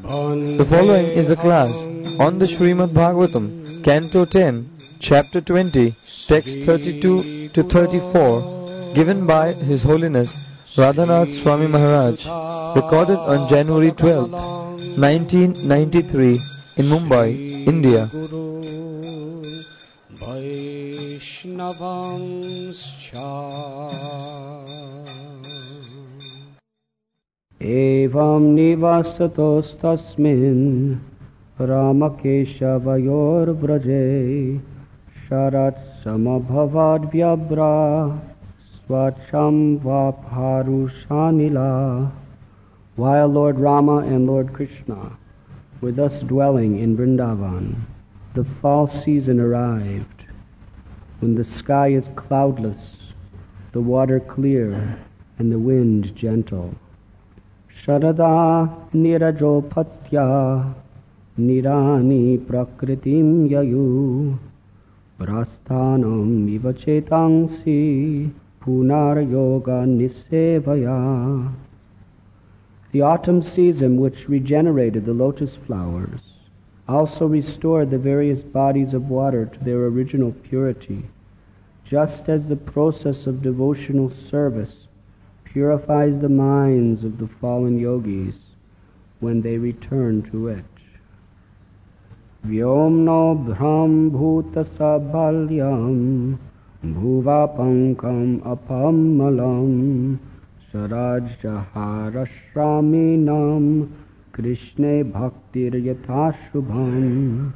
The following is a class on the Srimad Bhagavatam, Canto 10, Chapter 20, Text 32 to 34, given by His Holiness Radhanath Swami Maharaj, recorded on January 12, 1993, in Mumbai, India. Evam nivasatostasmin Ramakeshavayor vraje Sharat samabhavad vyabra Swacham vapharushanila. While Lord Rama and Lord Krishna were thus dwelling in Vrindavan, the fall season arrived, when the sky is cloudless, the water clear, and the wind gentle. Sharada nirajopatya nirani prakritim yayu prasthanam iva chetangsi punar yoga nisevaya. The autumn season, which regenerated the lotus flowers, also restored the various bodies of water to their original purity, just as the process of devotional service purifies the minds of the fallen yogis when they return to it. Vyomno bhram bhuta sabhalyam bhuva pankam apammalam sarajjaharashraminam krishne bhaktir yathashubham.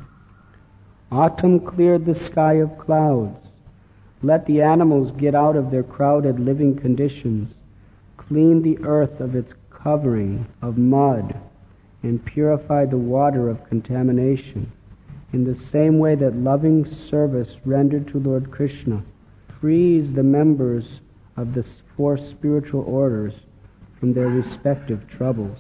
Autumn cleared the sky of clouds. Let the animals get out of their crowded living conditions, clean the earth of its covering of mud, and purify the water of contamination, in the same way that loving service rendered to Lord Krishna frees the members of the four spiritual orders from their respective troubles.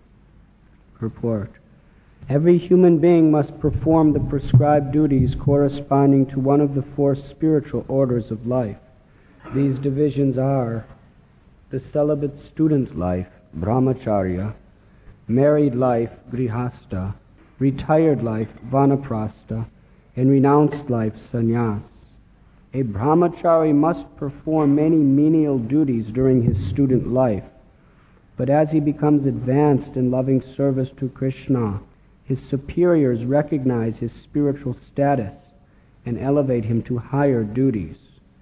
Purport. Every human being must perform the prescribed duties corresponding to one of the four spiritual orders of life. These divisions are the celibate student life, brahmacharya, married life, grihastha, retired life, vanaprastha, and renounced life, sannyas. A brahmachari must perform many menial duties during his student life, but as he becomes advanced in loving service to Krishna, his superiors recognize his spiritual status and elevate him to higher duties.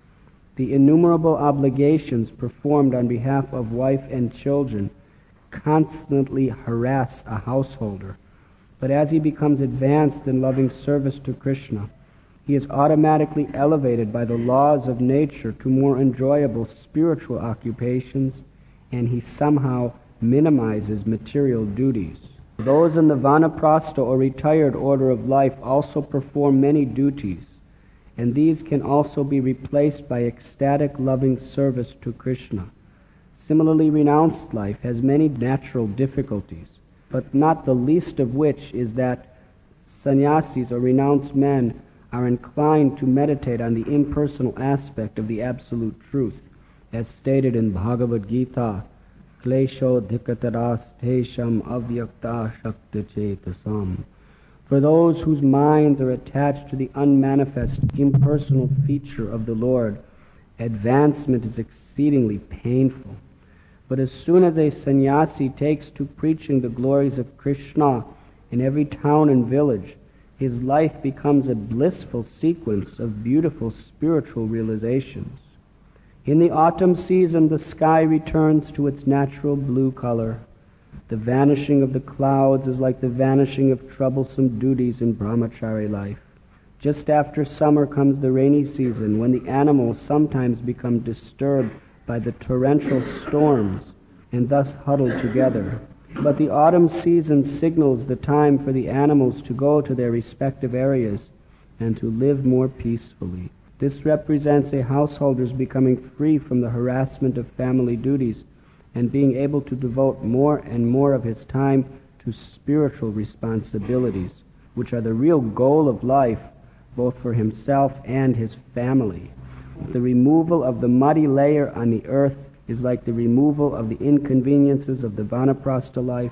The innumerable obligations performed on behalf of wife and children constantly harass a householder, but as he becomes advanced in loving service to Krishna, he is automatically elevated by the laws of nature to more enjoyable spiritual occupations, and he somehow minimizes material duties. Those in the vanaprastha or retired order of life also perform many duties, and these can also be replaced by ecstatic loving service to Krishna. Similarly, renounced life has many natural difficulties, but not the least of which is that sannyasis or renounced men are inclined to meditate on the impersonal aspect of the absolute truth, as stated in Bhagavad Gita, Klesho dhikataras tesham avyakta shakta chetasam. For those whose minds are attached to the unmanifest, impersonal feature of the Lord, advancement is exceedingly painful. But as soon as a sannyasi takes to preaching the glories of Krishna in every town and village, his life becomes a blissful sequence of beautiful spiritual realizations. In the autumn season, the sky returns to its natural blue color. The vanishing of the clouds is like the vanishing of troublesome duties in brahmachari life. Just after summer comes the rainy season, when the animals sometimes become disturbed by the torrential storms and thus huddle together. But the autumn season signals the time for the animals to go to their respective areas and to live more peacefully. This represents a householder's becoming free from the harassment of family duties and being able to devote more and more of his time to spiritual responsibilities, which are the real goal of life, both for himself and his family. The removal of the muddy layer on the earth is like the removal of the inconveniences of the vanaprastha life,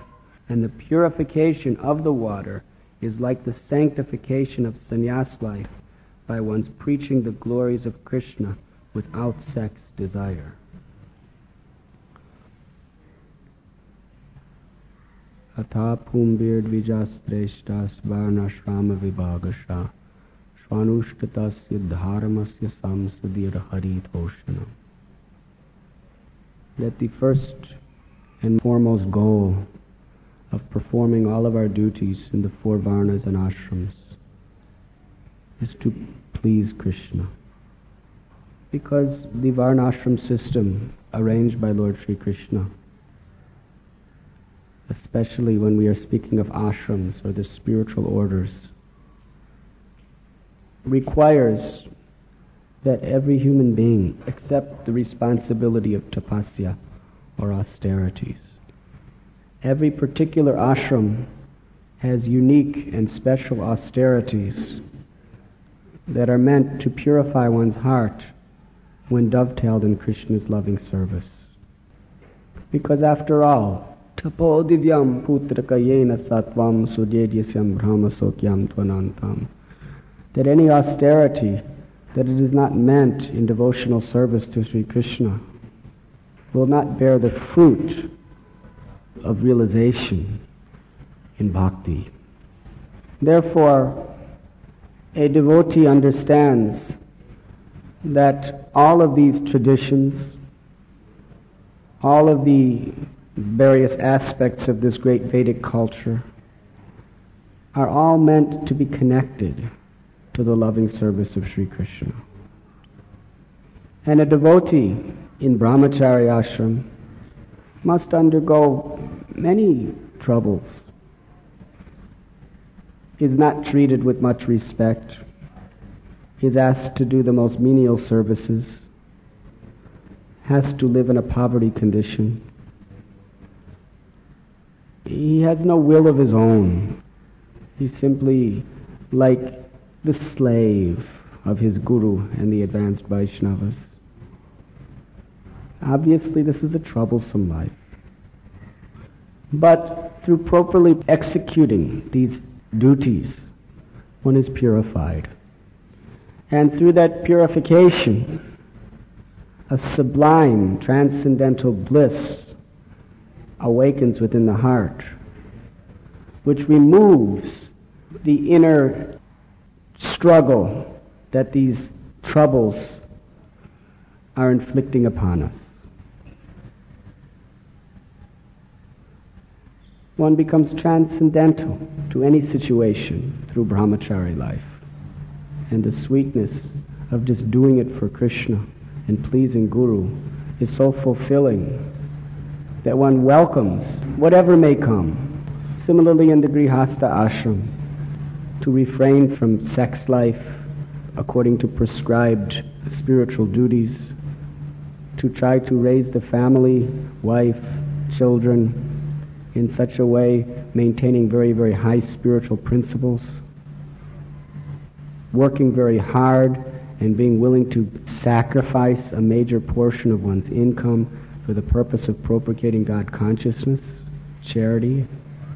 And the purification of the water is like the sanctification of sannyas life by one's preaching the glories of Krishna without sex desire. Atha pumbir dvijasreshtas varnashrama vibhagasha svanushtatasya dharmasya samsadir haritoshanam. That the first and foremost goal of performing all of our duties in the four varnas and ashrams is to please Krishna. Because the varnashram system arranged by Lord Sri Krishna, especially when we are speaking of ashrams or the spiritual orders, requires that every human being accept the responsibility of tapasya or austerities. Every particular ashram has unique and special austerities that are meant to purify one's heart when dovetailed in Krishna's loving service. Because after all, tapo divyam putrakayena sattvam sujedyasam brahmasokyam tvanantam, that any austerity that it is not meant in devotional service to Sri Krishna will not bear the fruit of realization in bhakti. Therefore, a devotee understands that all of these traditions, all of the various aspects of this great Vedic culture are all meant to be connected to the loving service of Sri Krishna. And a devotee in brahmachari ashram must undergo many troubles, is not treated with much respect, is asked to do the most menial services, has to live in a poverty condition. He has no will of his own. He's simply like the slave of his guru and the advanced Vaishnavas. Obviously, this is a troublesome life. But through properly executing these duties, one is purified. And through that purification, a sublime transcendental bliss awakens within the heart, which removes the inner struggle that these troubles are inflicting upon us. One becomes transcendental to any situation through brahmachari life. And the sweetness of just doing it for Krishna and pleasing Guru is so fulfilling that one welcomes whatever may come. Similarly in the Grihastha ashram, to refrain from sex life according to prescribed spiritual duties, to try to raise the family, wife, children, in such a way, maintaining very, very high spiritual principles, working very hard and being willing to sacrifice a major portion of one's income for the purpose of propagating God consciousness, charity.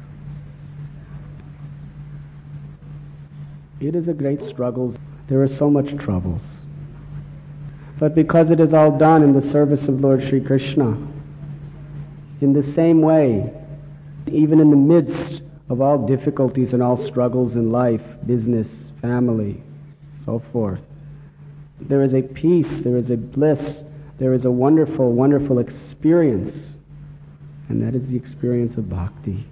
It is a great struggle. There are so much troubles. But because it is all done in the service of Lord Sri Krishna, in the same way, even in the midst of all difficulties and all struggles in life, business, family, so forth, there is a peace, there is a bliss, there is a wonderful, wonderful experience, and that is the experience of bhakti.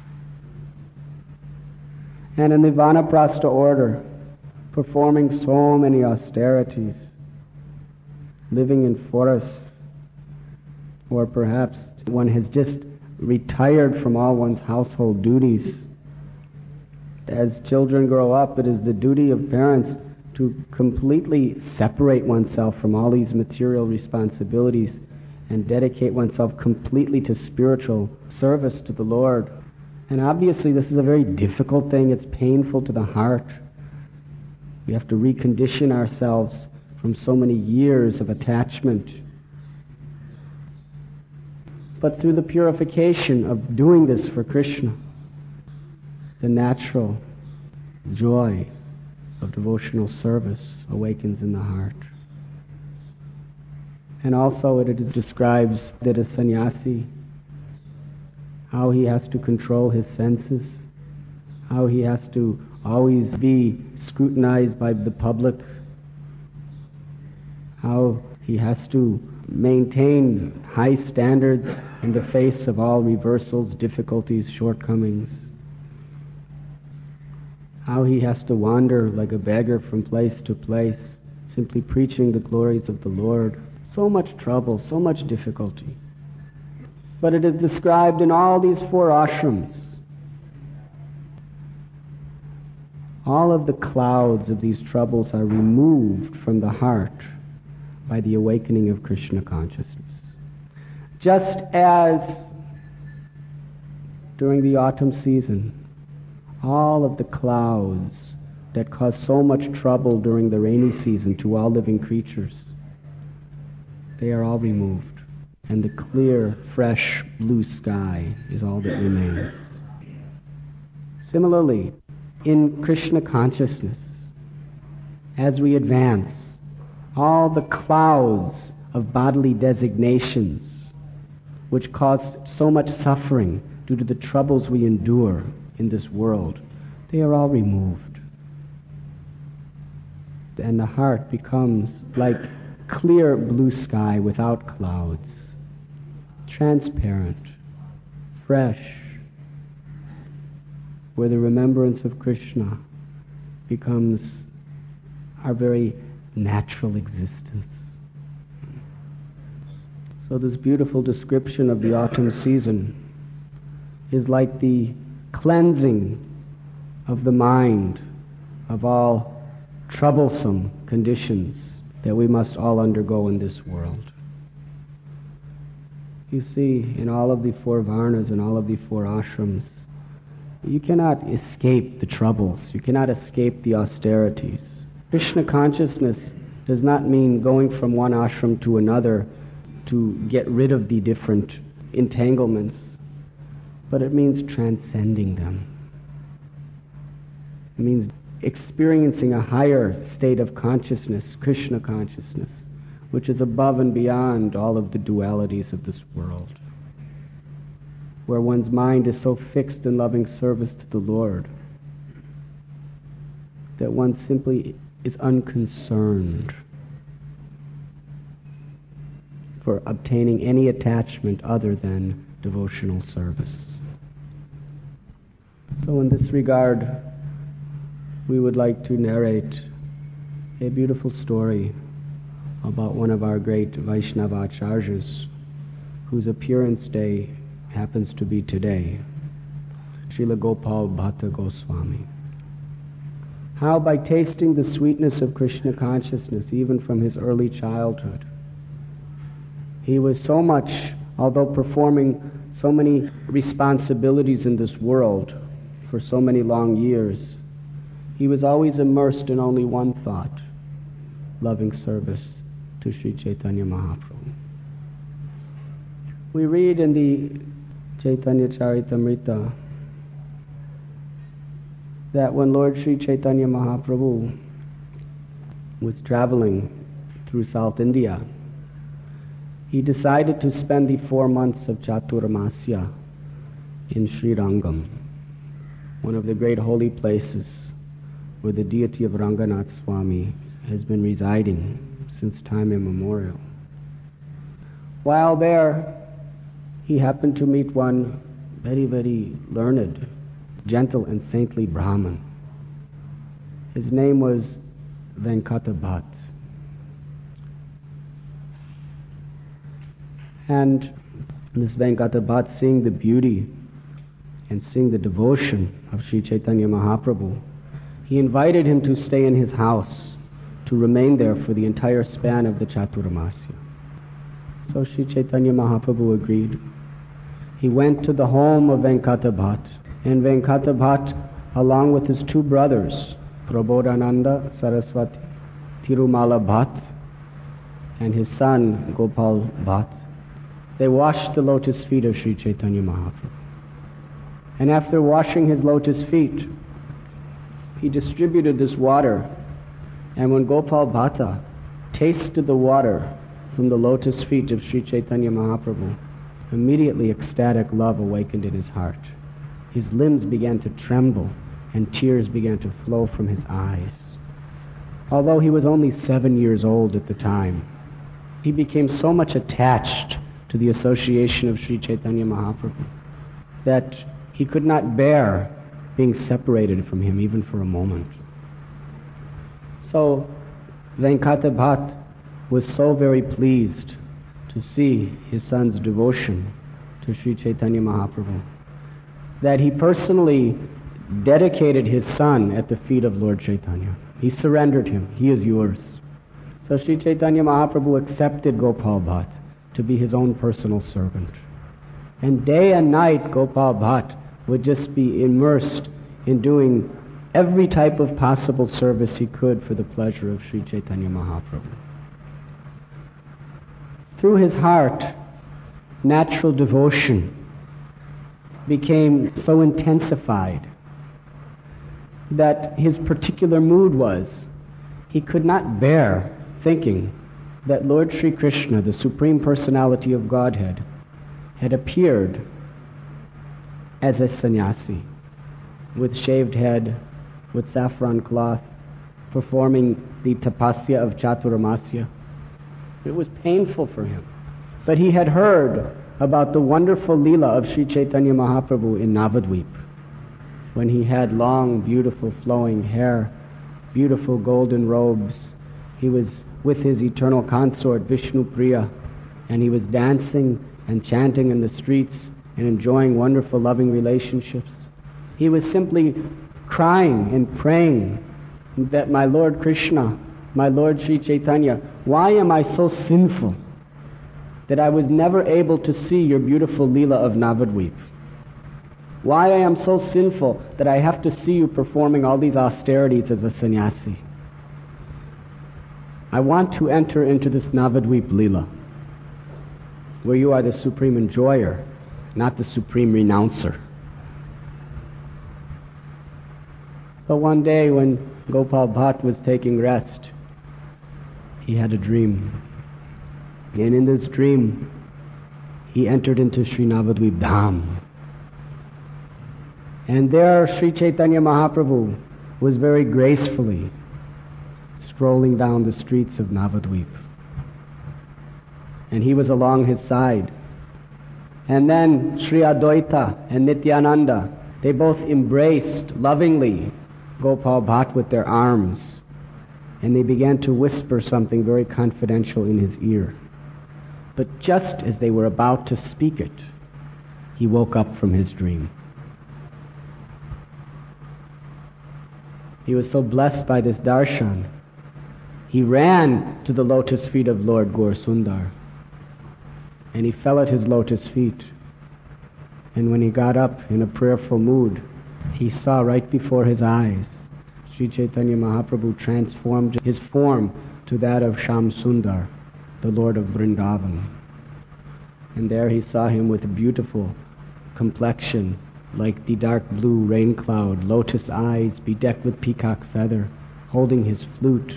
And in the Vanaprastha order, performing so many austerities, living in forests, or perhaps one has just retired from all one's household duties. As children grow up, it is the duty of parents to completely separate oneself from all these material responsibilities and dedicate oneself completely to spiritual service to the Lord. And obviously this is a very difficult thing. It's painful to the heart. We have to recondition ourselves from so many years of attachment. but through the purification of doing this for Krishna, the natural joy of devotional service awakens in the heart. And also it describes that a sannyasi, how he has to control his senses, how he has to always be scrutinized by the public, how he has to maintain high standards in the face of all reversals, difficulties, shortcomings, how he has to wander like a beggar from place to place, simply preaching the glories of the Lord. So much trouble, so much difficulty. But it is described in all these 4 ashrams. All of the clouds of these troubles are removed from the heart by the awakening of Krishna consciousness. Just as during the autumn season, all of the clouds that cause so much trouble during the rainy season to all living creatures, they are all removed, and the clear, fresh, blue sky is all that remains. Similarly, in Krishna consciousness, as we advance, all the clouds of bodily designations which cause so much suffering due to the troubles we endure in this world, they are all removed. And the heart becomes like clear blue sky without clouds, transparent, fresh, where the remembrance of Krishna becomes our very natural existence. So this beautiful description of the autumn season is like the cleansing of the mind of all troublesome conditions that we must all undergo in this world. You see, in all of the 4 varnas and all of the 4 ashrams, you cannot escape the troubles. You cannot escape the austerities. Krishna consciousness does not mean going from one ashram to another to get rid of the different entanglements, but it means transcending them. It means experiencing a higher state of consciousness, Krishna consciousness, which is above and beyond all of the dualities of this world, where one's mind is so fixed in loving service to the Lord that one simply is unconcerned for obtaining any attachment other than devotional service. So in this regard, we would like to narrate a beautiful story about one of our great Vaishnava acharyas, whose appearance day happens to be today, Srila Gopal Bhatta Goswami. How by tasting the sweetness of Krishna consciousness, even from his early childhood, he was so much, although performing so many responsibilities in this world for so many long years, he was always immersed in only one thought: loving service to Sri Chaitanya Mahaprabhu. We read in the Chaitanya Charitamrita that when Lord Sri Chaitanya Mahaprabhu was traveling through South India, he decided to spend the 4 months of Chaturmasya in Sri Rangam, one of the great holy places where the deity of Ranganath Swami has been residing since time immemorial. While there, he happened to meet one very, very learned, gentle and saintly Brahmin. His name was Venkata Bhatt. And this Venkata Bhatt, seeing the beauty and seeing the devotion of Sri Chaitanya Mahaprabhu, he invited him to stay in his house, to remain there for the entire span of the Chaturmasya. So Sri Chaitanya Mahaprabhu agreed. He went to the home of Venkata Bhatt, and Venkata Bhatt, along with his 2 brothers, Prabodhananda Saraswati Tirumala Bhatt, and his son Gopal Bhatt, they washed the lotus feet of Sri Chaitanya Mahaprabhu. And after washing his lotus feet, he distributed this water. And when Gopal Bhatta tasted the water from the lotus feet of Sri Chaitanya Mahaprabhu, immediately ecstatic love awakened in his heart. His limbs began to tremble and tears began to flow from his eyes. Although he was only 7 years old at the time, he became so much attached to the association of Sri Chaitanya Mahaprabhu that he could not bear being separated from him even for a moment. So Venkata Bhatt was so very pleased to see his son's devotion to Sri Chaitanya Mahaprabhu that he personally dedicated his son at the feet of Lord Chaitanya. He surrendered him. He is yours. So Sri Chaitanya Mahaprabhu accepted Gopal Bhatt to be his own personal servant. And day and night Gopal Bhatt would just be immersed in doing every type of possible service he could for the pleasure of Sri Chaitanya Mahaprabhu. Through his heart, natural devotion became so intensified that his particular mood was he could not bear thinking that Lord Sri Krishna, the Supreme Personality of Godhead, had appeared as a sannyasi with shaved head, with saffron cloth, performing the tapasya of Chaturamasya. It was painful for him. But he had heard about the wonderful Leela of Sri Chaitanya Mahaprabhu in Navadvip, when he had long, beautiful, flowing hair, beautiful golden robes. He was with his eternal consort, Vishnu Priya, and he was dancing and chanting in the streets and enjoying wonderful, loving relationships. He was simply crying and praying that my Lord Krishna, my Lord Sri Chaitanya, why am I so sinful that I was never able to see your beautiful Leela of Navadvip? Why I am so sinful that I have to see you performing all these austerities as a sannyasi? I want to enter into this Navadvip Leela, where you are the supreme enjoyer, not the supreme renouncer. So one day when Gopal Bhatt was taking rest, he had a dream. And in this dream, he entered into Sri Navadvip Dham. And there Sri Chaitanya Mahaprabhu was very gracefully strolling down the streets of Navadvip. And he was along his side. And then Sri Advaita and Nityananda, they both embraced lovingly Gopal Bhatt with their arms. And they began to whisper something very confidential in his ear. But just as they were about to speak it, he woke up from his dream. He was so blessed by this darshan, he ran to the lotus feet of Lord Gaur Sundar, and he fell at his lotus feet. And when he got up in a prayerful mood, he saw right before his eyes Sri Chaitanya Mahaprabhu transformed his form to that of Sham Sundar, the Lord of Vrindavan. And there he saw him with a beautiful complexion, like the dark blue rain cloud, lotus eyes bedecked with peacock feather, holding his flute,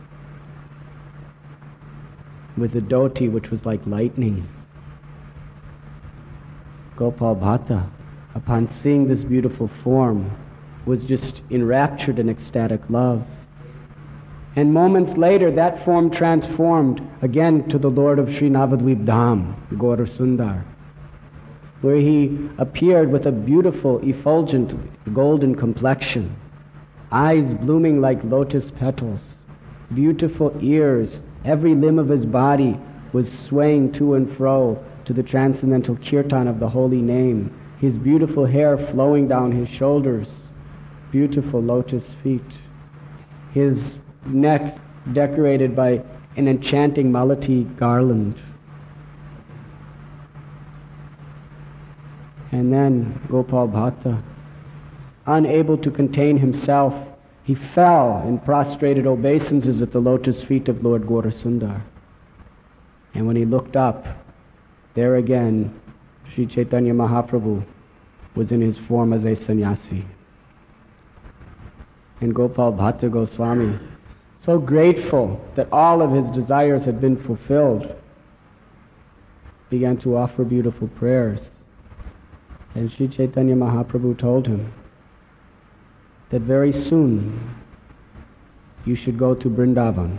with a dhoti which was like lightning. Gopal Bhatta, upon seeing this beautiful form, was just enraptured in ecstatic love. And moments later, that form transformed again to the Lord of Sri Navadvip Dham, Gaur Sundar, where he appeared with a beautiful, effulgent, golden complexion, eyes blooming like lotus petals, beautiful ears. Every limb of his body was swaying to and fro to the transcendental kirtan of the holy name, his beautiful hair flowing down his shoulders, beautiful lotus feet, his neck decorated by an enchanting malati garland. And then Gopal Bhatta, unable to contain himself, he fell in prostrated obeisances at the lotus feet of Lord Gaur Sundar. And when he looked up, there again, Sri Chaitanya Mahaprabhu was in his form as a sannyasi. And Gopal Bhatta Goswami, so grateful that all of his desires had been fulfilled, began to offer beautiful prayers. And Sri Chaitanya Mahaprabhu told him that very soon you should go to Vrindavan.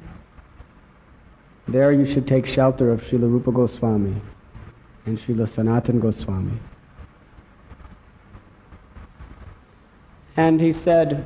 There you should take shelter of Srila Rupa Goswami and Srila Sanatana Goswami. And he said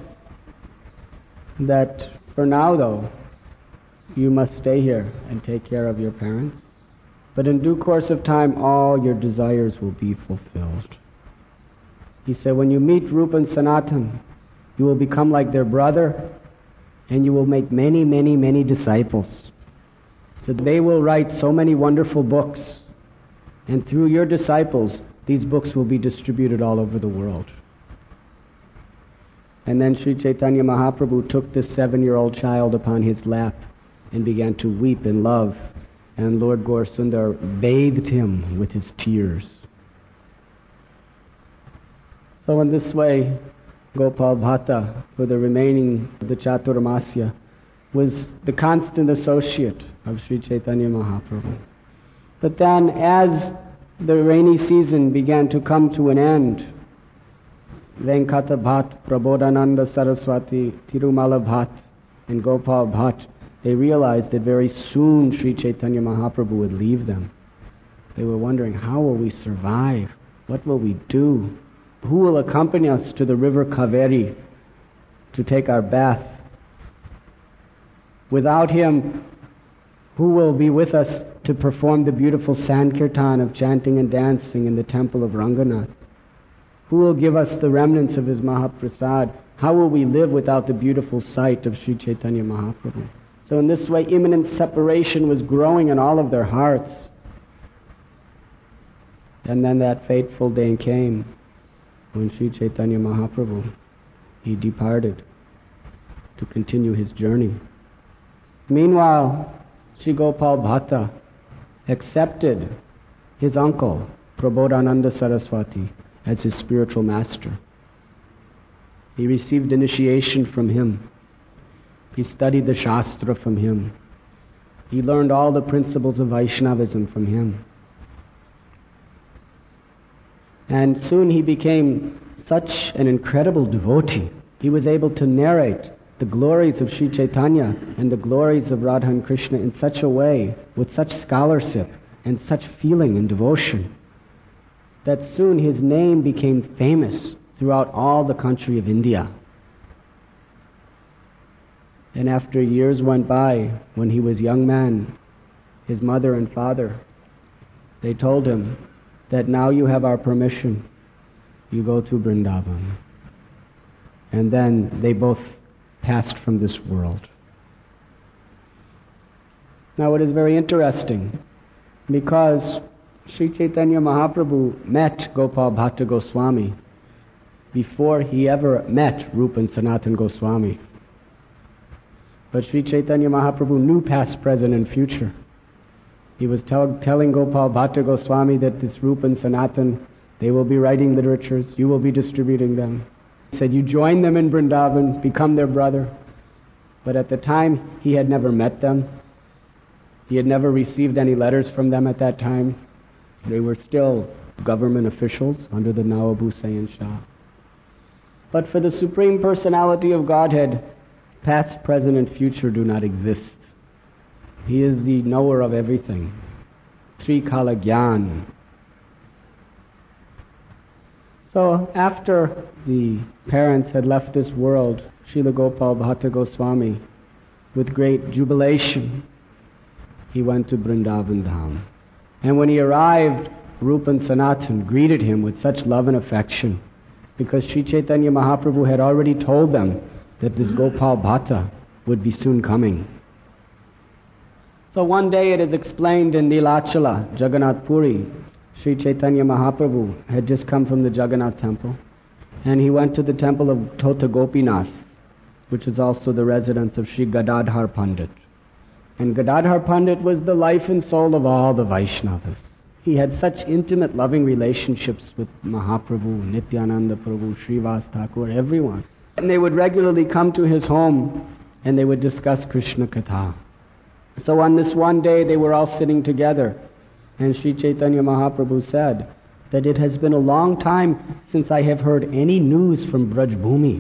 that for now though, you must stay here and take care of your parents. But in due course of time, all your desires will be fulfilled. He said, when you meet Rupa and Sanatan, you will become like their brother, and you will make many, many, many disciples. So they will write so many wonderful books, and through your disciples, these books will be distributed all over the world. And then Sri Chaitanya Mahaprabhu took this 7-year-old child upon his lap and began to weep in love. And Lord Gaur Sundar bathed him with his tears. So in this way, Gopal Bhatta, for the remaining of the Chaturmasya, was the constant associate of Sri Chaitanya Mahaprabhu. But then as the rainy season began to come to an end, Venkata Bhatt, Prabodhananda Saraswati, Tirumala Bhatt, and Gopal Bhatt, they realized that very soon Sri Chaitanya Mahaprabhu would leave them. They were wondering, how will we survive? What will we do? Who will accompany us to the river Kaveri to take our bath? Without him, who will be with us to perform the beautiful Sankirtan of chanting and dancing in the temple of Ranganath? Who will give us the remnants of his Mahaprasad? How will we live without the beautiful sight of Sri Chaitanya Mahaprabhu? So in this way, imminent separation was growing in all of their hearts. And then that fateful day came when Sri Chaitanya Mahaprabhu, he departed to continue his journey. Meanwhile, Sri Gopal Bhatta accepted his uncle, Prabodhananda Saraswati, as his spiritual master. He received initiation from him. He studied the Shastra from him. He learned all the principles of Vaishnavism from him. And soon he became such an incredible devotee. He was able to narrate the glories of Sri Chaitanya and the glories of Radha and Krishna in such a way, with such scholarship and such feeling and devotion, that soon his name became famous throughout all the country of India. And after years went by, when he was a young man, his mother and father, they told him that now you have our permission, you go to Vrindavan. And then they both passed from this world. Now it is very interesting, because Sri Chaitanya Mahaprabhu met Gopal Bhatta Goswami before he ever met Rupa and Sanatana Goswami. But Sri Chaitanya Mahaprabhu knew past, present, and future. He was telling Gopal Bhatta Goswami that this Rupa and Sanatana, they will be writing literatures, you will be distributing them. He said, you join them in Vrindavan, become their brother. But at the time, he had never met them. He had never received any letters from them at that time. They were still government officials under the Nawab Hussain Shah. But for the Supreme Personality of Godhead, past, present, and future do not exist. He is the knower of everything. Trikala Gyan. So after the parents had left this world, Srila Gopal Bhatta Goswami, with great jubilation, he went to Vrindavan Dham. And when he arrived, Rupa and Sanatan greeted him with such love and affection, because Sri Chaitanya Mahaprabhu had already told them that this Gopal Bhatta would be soon coming. So one day it is explained in Nilachala, Jagannath Puri, Sri Chaitanya Mahaprabhu had just come from the Jagannath temple, and he went to the temple of Tota Gopinath, which is also the residence of Sri Gadadhar Pandit. And Gadadhar Pandit was the life and soul of all the Vaishnavas. He had such intimate, loving relationships with Mahaprabhu, Nityananda Prabhu, Srivas Thakur, everyone. And they would regularly come to his home and they would discuss Krishna Katha. So on this one day they were all sitting together, and Sri Chaitanya Mahaprabhu said that it has been a long time since I have heard any news from Braj Bhumi.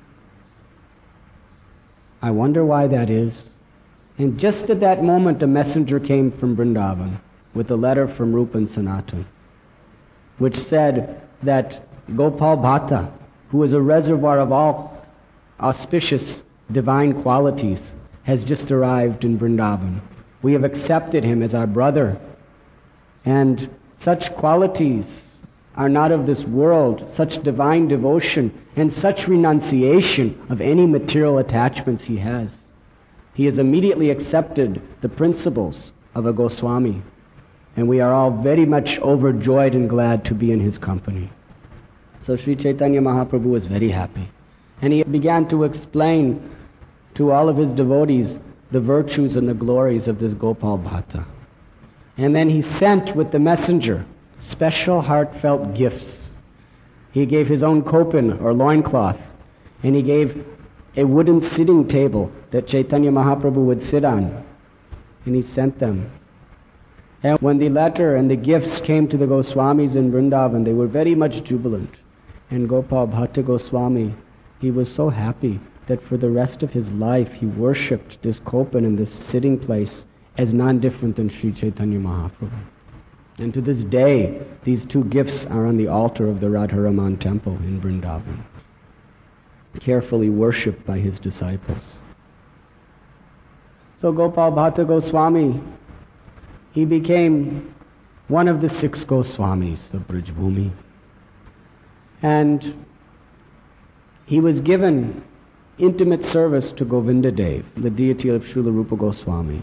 I wonder why that is. And just at that moment a messenger came from Vrindavan with a letter from Rupa and Sanatan, which said that Gopal Bhatta, who is a reservoir of all auspicious divine qualities, has just arrived in Vrindavan. We have accepted him as our brother, and such qualities are not of this world, such divine devotion and such renunciation of any material attachments he has. He has immediately accepted the principles of a Goswami, and we are all very much overjoyed and glad to be in his company. So Sri Chaitanya Mahaprabhu was very happy, and he began to explain to all of his devotees the virtues and the glories of this Gopal Bhatta. And then he sent with the messenger special heartfelt gifts. He gave his own kopin or loincloth, and he gave a wooden sitting table that Chaitanya Mahaprabhu would sit on, and he sent them. And when the letter and the gifts came to the Goswamis in Vrindavan, they were very much jubilant. And Gopal Bhatta Goswami, he was so happy that for the rest of his life he worshipped this kopin and this sitting place as non-different than Sri Chaitanya Mahaprabhu. And to this day, these two gifts are on the altar of the Radharaman temple in Vrindavan, carefully worshipped by his disciples. So Gopal Bhatta Goswami, he became one of the 6 Goswamis of Braj Bhumi. And he was given intimate service to Govinda Dev, the deity of Srila Rupa Goswami.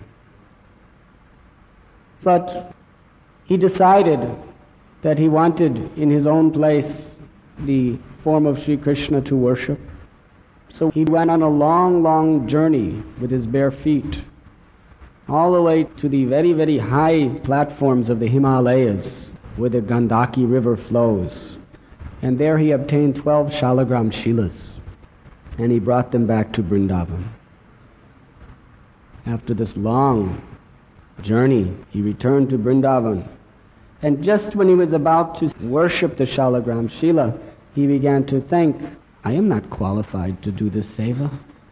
But he decided that he wanted in his own place the form of Sri Krishna to worship. So he went on a long, long journey with his bare feet, all the way to the very, very high platforms of the Himalayas where the Gandaki river flows. And there he obtained 12 Shalagram Shilas, and he brought them back to Vrindavan. After this long journey, he returned to Vrindavan. And just when he was about to worship the Shalagram Shila, he began to think, I am not qualified to do this seva.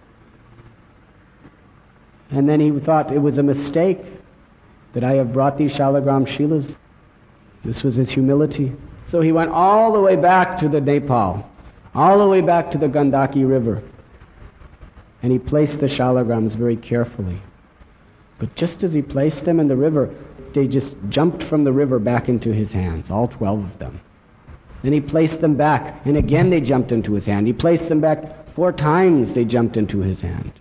And then he thought it was a mistake that I have brought these Shalagram Shilas. This was his humility. So he went all the way back to the Nepal, all the way back to the Gandaki river, and he placed the Shalagrams very carefully. But just as he placed them in the river, they just jumped from the river back into his hands, all 12 of them. Then he placed them back, and again they jumped into his hand. He placed them back 4 times, they jumped into his hand.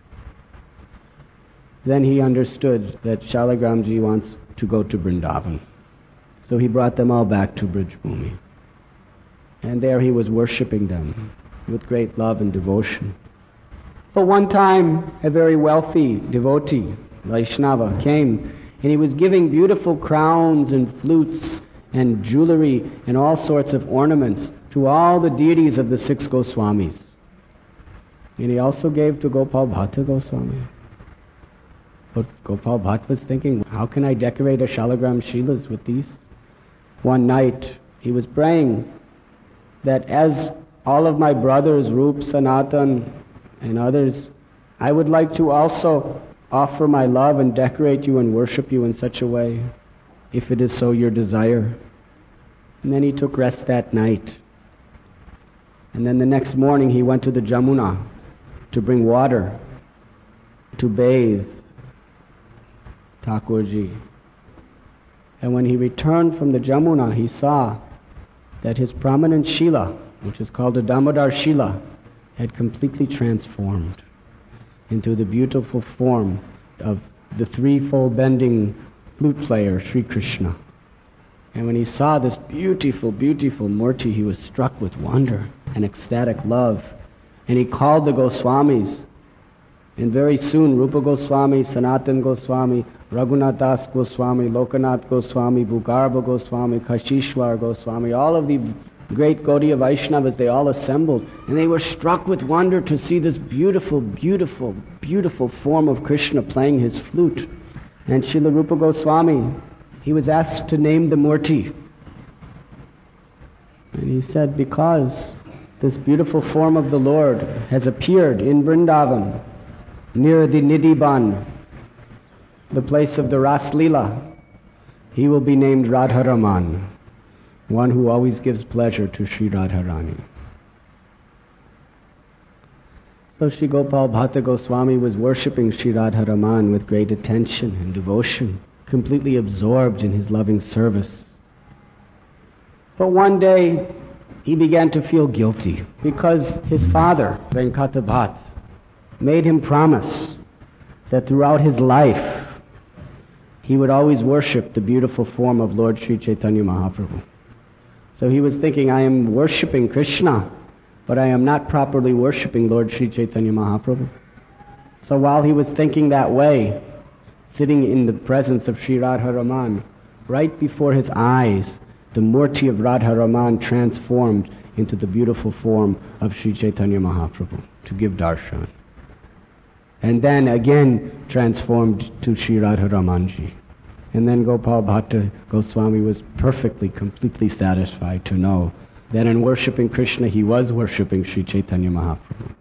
Then he understood that Shalagramji wants to go to Vrindavan. So he brought them all back to Braj Bhumi. And there he was worshipping them with great love and devotion. But one time, a very wealthy devotee, Vaishnava, came, and he was giving beautiful crowns and flutes and jewelry and all sorts of ornaments to all the deities of the 6 Goswamis. And he also gave to Gopal Bhatta Goswami. But Gopal Bhatta was thinking, how can I decorate a Shalagram Shilas with these? One night he was praying that as all of my brothers, Rup, Sanatan and others, I would like to also offer my love and decorate you and worship you in such a way, if it is so your desire. And then he took rest that night. And then the next morning he went to the Jamuna to bring water, to bathe Thakurji. And when he returned from the Jamuna, he saw that his prominent Shila, which is called a Damodar Shila, had completely transformed into the beautiful form of the threefold bending flute player, Sri Krishna. And when he saw this beautiful, beautiful Murti, he was struck with wonder and ecstatic love. And he called the Goswamis, And very soon Rupa Goswami, Sanatan Goswami, Raghunath Das Goswami, Lokanath Goswami, Bhugarbha Goswami, Kashishwar Goswami, all of the great Gaudiya Vaishnavas, they all assembled, and they were struck with wonder to see this beautiful, beautiful, beautiful form of Krishna playing his flute. And Srila Rupa Goswami, he was asked to name the Murti. And he said, because this beautiful form of the Lord has appeared in Vrindavan, near the Nidhiban, the place of the Ras Leela, he will be named Radharaman, one who always gives pleasure to Sri Radharani. So Sri Gopal Bhatta Goswami was worshipping Sri Radharaman with great attention and devotion, completely absorbed in his loving service. But one day he began to feel guilty because his father, Venkata Bhatt, made him promise that throughout his life he would always worship the beautiful form of Lord Sri Chaitanya Mahaprabhu. So he was thinking, I am worshipping Krishna, but I am not properly worshipping Lord Sri Chaitanya Mahaprabhu. So while he was thinking that way, sitting in the presence of Sri Radharaman, right before his eyes, the Murti of Radharaman transformed into the beautiful form of Sri Chaitanya Mahaprabhu to give darshan. And then again transformed to Sri Radharamanji. And then Gopal Bhatta Goswami was perfectly, completely satisfied to know that in worshipping Krishna he was worshipping Sri Chaitanya Mahaprabhu.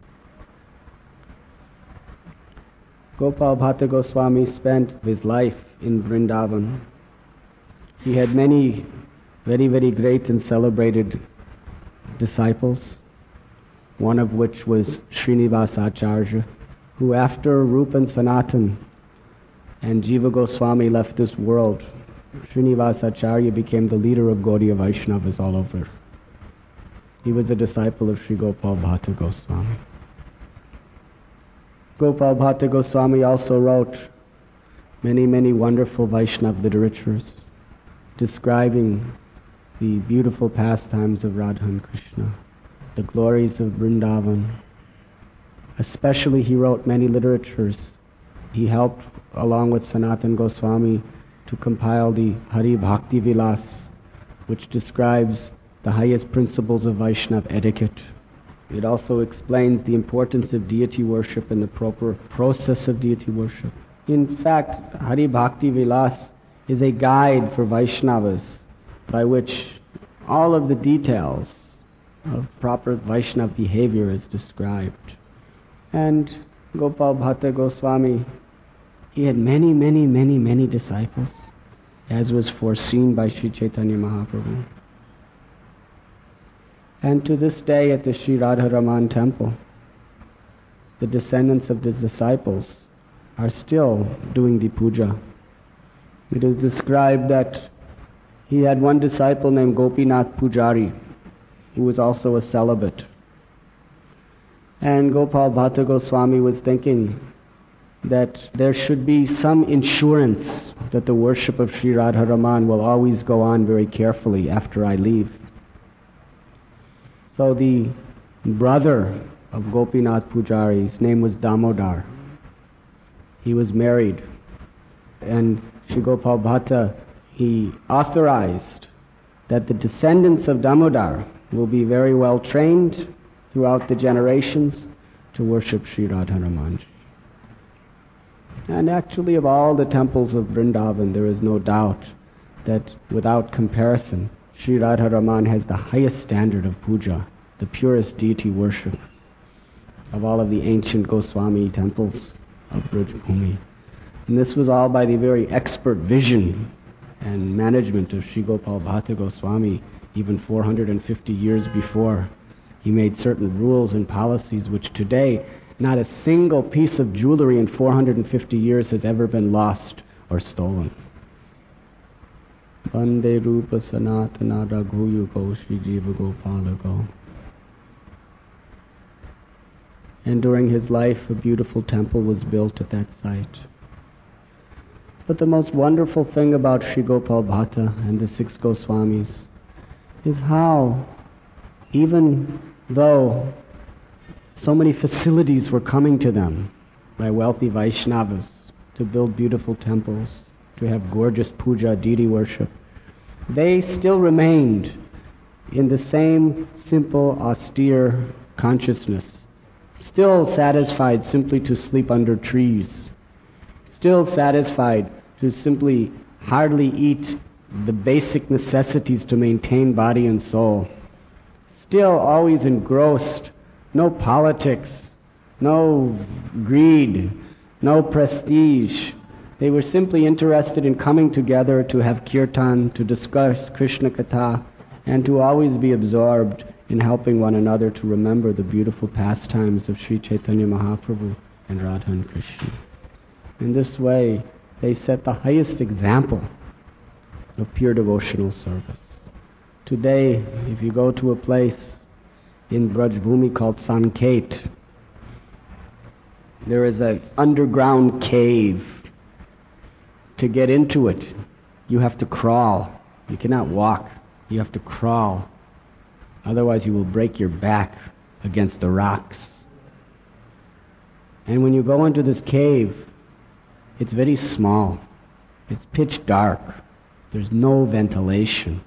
Gopal Bhatta Goswami spent his life in Vrindavan. He had many very, very great and celebrated disciples, one of which was Srinivas Acharya, who after Rupa and Sanatan and Jiva Goswami left this world, Srinivas Acharya became the leader of Gaudiya Vaishnavas all over. He was a disciple of Sri Gopal Bhatta Goswami. Gopal Bhatta Goswami also wrote many, many wonderful Vaishnava literatures describing the beautiful pastimes of Radha and Krishna, the glories of Vrindavan. Especially he wrote many literatures. He helped, along with Sanatan Goswami, to compile the Hari Bhakti Vilas, which describes the highest principles of Vaishnava etiquette. It also explains the importance of deity worship and the proper process of deity worship. In fact, Hari Bhakti Vilas is a guide for Vaishnavas by which all of the details of proper Vaishnava behavior is described. And Gopal Bhatta Goswami, he had many, many, many, many disciples, as was foreseen by Sri Chaitanya Mahaprabhu. And to this day at the Sri Radharaman temple, the descendants of his disciples are still doing the puja. It is described that he had one disciple named Gopinath Pujari, who was also a celibate. And Gopal Bhatta Goswami was thinking that there should be some insurance that the worship of Sri Radharaman will always go on very carefully after I leave. So the brother of Gopinath Pujari, his name was Damodar. He was married. And Sri Gopal Bhatta, he authorized that the descendants of Damodar will be very well trained throughout the generations to worship Sri Radharamanji. And actually of all the temples of Vrindavan, there is no doubt that without comparison, Sri Radharaman has the highest standard of puja, the purest deity worship of all of the ancient Goswami temples of Braj-bhumi. And this was all by the very expert vision and management of Sri Gopal Bhatta Goswami even 450 years before. He made certain rules and policies which today not a single piece of jewelry in 450 years has ever been lost or stolen. Vande Rupa Sanatana Raghuyugo Sri Jiva Gopalago. And during his life a beautiful temple was built at that site. But the most wonderful thing about Sri Gopal Bhatta and the 6 Goswamis is how, even though so many facilities were coming to them, by wealthy Vaishnavas to build beautiful temples, to have gorgeous puja, deity worship. They still remained in the same simple, austere consciousness, still satisfied simply to sleep under trees, still satisfied to simply hardly eat the basic necessities to maintain body and soul, still always engrossed, no politics, no greed, no prestige. They were simply interested in coming together to have kirtan, to discuss Krishna Katha, and to always be absorbed in helping one another to remember the beautiful pastimes of Sri Chaitanya Mahaprabhu and Radha and Krishna. In this way, they set the highest example of pure devotional service. Today, if you go to a place in Braj Bhumi called Sanket, there is an underground cave. To get into it, you have to crawl. You cannot walk. You have to crawl. Otherwise you will break your back against the rocks. And when you go into this cave, it's very small. It's pitch dark. There's no ventilation.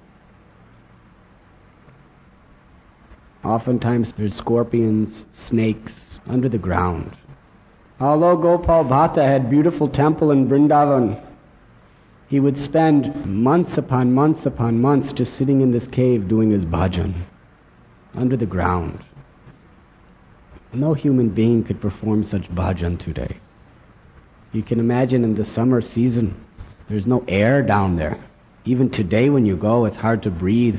Oftentimes there's scorpions, snakes under the ground. Although Gopal Bhatta had beautiful temple in Vrindavan, he would spend months upon months upon months just sitting in this cave doing his bhajan under the ground. No human being could perform such bhajan today. You can imagine in the summer season, there's no air down there. Even today when you go, it's hard to breathe.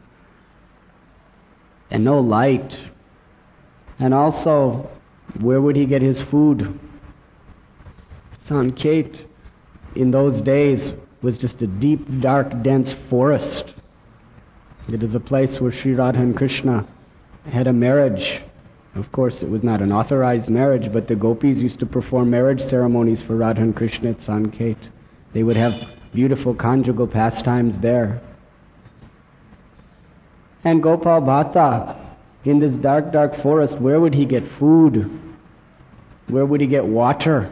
And no light. And also, where would he get his food? Sanket in those days was just a deep, dark, dense forest. It is a place where Sri Radha and Krishna had a marriage. Of course, it was not an authorized marriage, but the gopis used to perform marriage ceremonies for Radha and Krishna at Sanket. They would have beautiful conjugal pastimes there. And Gopal Bhatta, in this dark, dark forest, where would he get food? Where would he get water?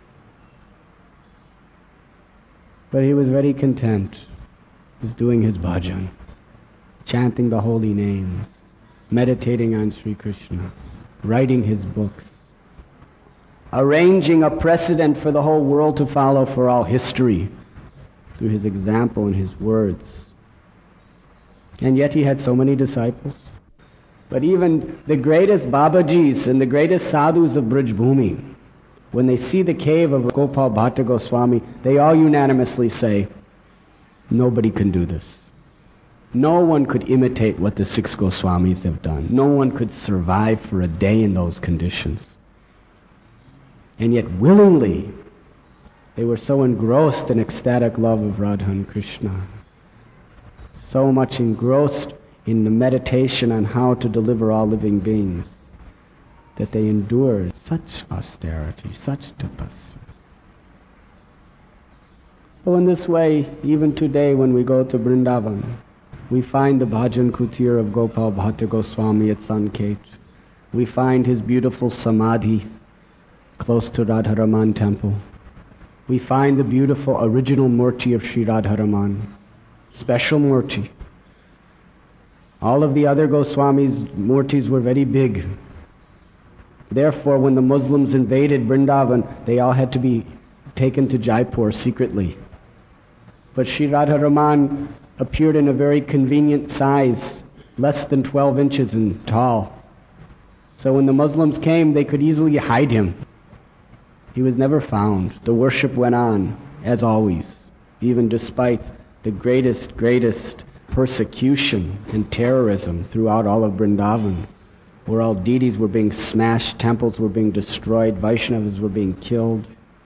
But he was very content. He was doing his bhajan, chanting the holy names, meditating on Sri Krishna, writing his books, arranging a precedent for the whole world to follow for all history through his example and his words. And yet he had so many disciples. But even the greatest Babajis and the greatest sadhus of Braj Bhumi, when they see the cave of Gopal Bhatta Goswami, they all unanimously say, nobody can do this. No one could imitate what the 6 Goswamis have done. No one could survive for a day in those conditions. And yet willingly, they were so engrossed in ecstatic love of Radha and Krishna, so much engrossed in the meditation on how to deliver all living beings, that they endured such austerity, such tapasya. So in this way, even today when we go to Vrindavan, we find the bhajan kutir of Gopal Bhatta Goswami at Sanket. We find his beautiful samadhi close to Radharaman temple. We find the beautiful original murti of Sri Radharaman, special murti. All of the other Goswamis' murtis were very big. Therefore, when the Muslims invaded Vrindavan, they all had to be taken to Jaipur secretly. But Sri Radharaman appeared in a very convenient size, less than 12 inches in tall. So when the Muslims came, they could easily hide him. He was never found. The worship went on, as always, even despite the greatest persecution and terrorism throughout all of Vrindavan, where all deities were being smashed, temples were being destroyed, Vaishnavas were being killed.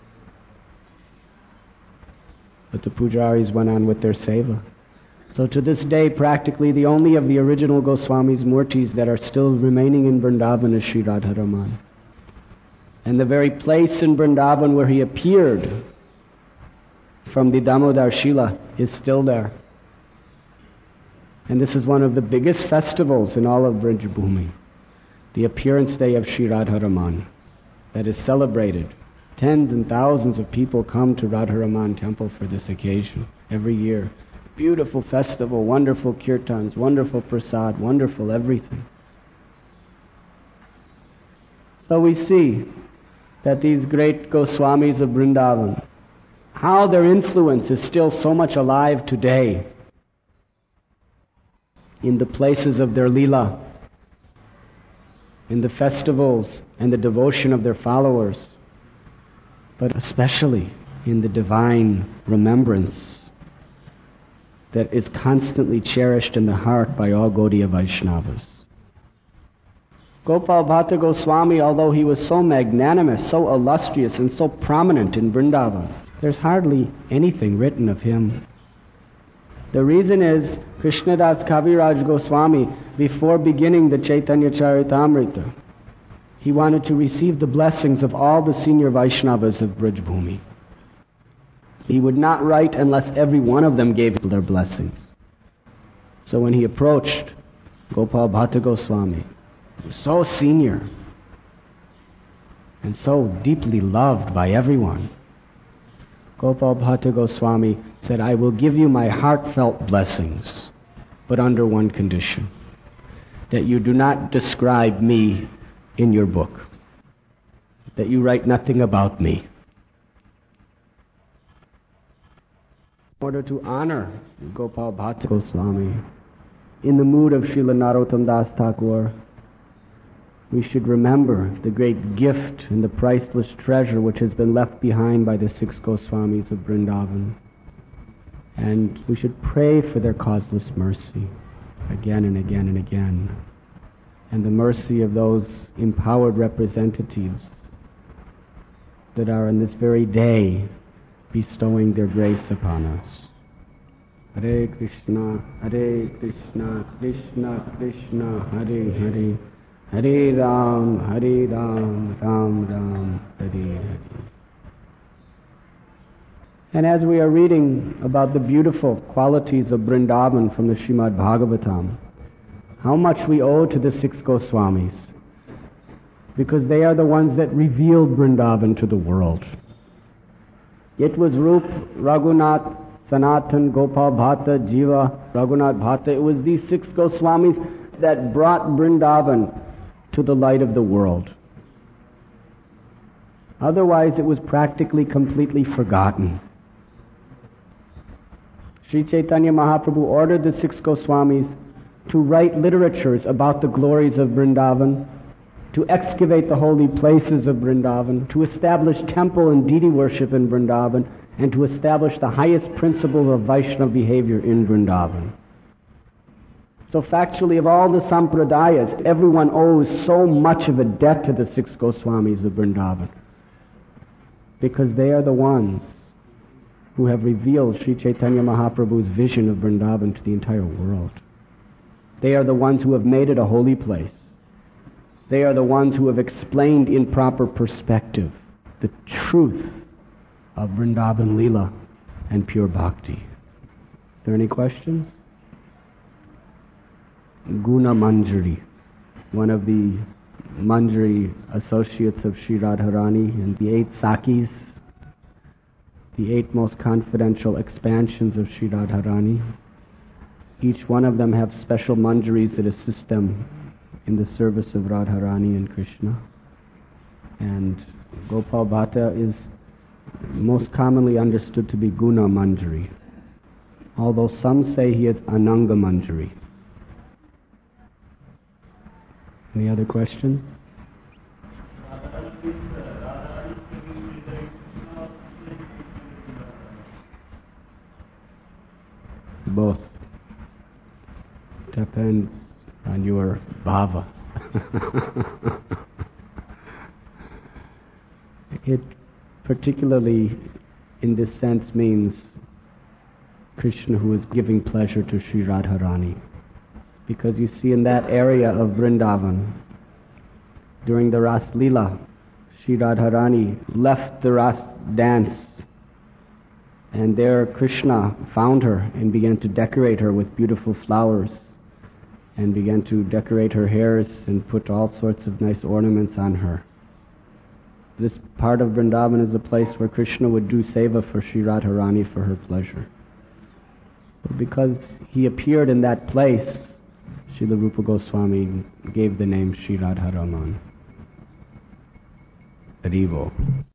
But the pujaris went on with their seva. So to this day, practically the only of the original Goswamis' murtis that are still remaining in Vrindavan is Sri Radharaman. And the very place in Vrindavan where he appeared from the Damodar Shila is still there. And this is one of the biggest festivals in all of Braj Bhumi, the appearance day of Sri Radharaman, that is celebrated Tens and thousands of people come to Radharaman temple for this occasion every year. Beautiful festival, wonderful kirtans, wonderful prasad, wonderful everything. So we see that these great Goswamis of Vrindavan, how their influence is still so much alive today in the places of their Leela, in the festivals and the devotion of their followers, but especially in the divine remembrance that is constantly cherished in the heart by all Gaudiya Vaishnavas. Gopal Bhatta Goswami, although he was so magnanimous, so illustrious, and so prominent in Vrindavan, there's hardly anything written of him. The reason is Krishnadas Kaviraj Goswami, before beginning the Chaitanya Charitamrita, he wanted to receive the blessings of all the senior Vaishnavas of Brij Bhumi. He would not write unless every one of them gave their blessings. So when he approached Gopal Bhatta Goswami, he was so senior and so deeply loved by everyone, Gopal Bhatta Goswami said, I will give you my heartfelt blessings, but under one condition, that you do not describe me in your book, that you write nothing about me. In order to honor Gopal Bhatta Goswami, in the mood of Srila Narottam Das Thakur, we should remember the great gift and the priceless treasure which has been left behind by the 6 Goswamis of Vrindavan. And we should pray for their causeless mercy again and again and again, and the mercy of those empowered representatives that are in this very day bestowing their grace upon us. Hare Krishna, Krishna Krishna, Hare Hare, Hare Ram, Ram Ram, Hare Hare. And as we are reading about the beautiful qualities of Vrindavan from the Srimad Bhagavatam, how much we owe to the 6 Goswamis, because they are the ones that revealed Vrindavan to the world. It was Rup, Raghunath, Sanatan, Gopal Bhatta, Jiva, Raghunath Bhatta. It was these 6 Goswamis that brought Vrindavan to the light of the world. Otherwise, it was practically completely forgotten. Sri Chaitanya Mahaprabhu ordered the 6 Goswamis to write literatures about the glories of Vrindavan, to excavate the holy places of Vrindavan, to establish temple and deity worship in Vrindavan, and to establish the highest principles of Vaishnava behavior in Vrindavan. So factually, of all the sampradayas, everyone owes so much of a debt to the 6 Goswamis of Vrindavan, because they are the ones who have revealed Sri Chaitanya Mahaprabhu's vision of Vrindavan to the entire world. They are the ones who have made it a holy place. They are the ones who have explained in proper perspective the truth of Vrindavan Leela and pure bhakti. Are there any questions? Guna Manjari, one of the Manjari associates of Sri Radharani, and the 8 Sakis, the 8 most confidential expansions of Sri Radharani. Each one of them have special manjaris that assist them in the service of Radharani and Krishna. And Gopal Bhatta is most commonly understood to be Guna Manjari, although some say he is Ananga Manjari. Any other questions? Both. Depends on your bhava. It particularly in this sense means Krishna who is giving pleasure to Sri Radharani. Because you see in that area of Vrindavan, during the Ras Leela, Sri Radharani left the Ras dance, and there Krishna found her and began to decorate her with beautiful flowers, and began to decorate her hairs and put all sorts of nice ornaments on her. this part of Vrindavan is a place where Krishna would do seva for Sri Radharani for her pleasure. So because he appeared in that place, Srila Rupa Goswami gave the name Sri Radharaman. Haribo.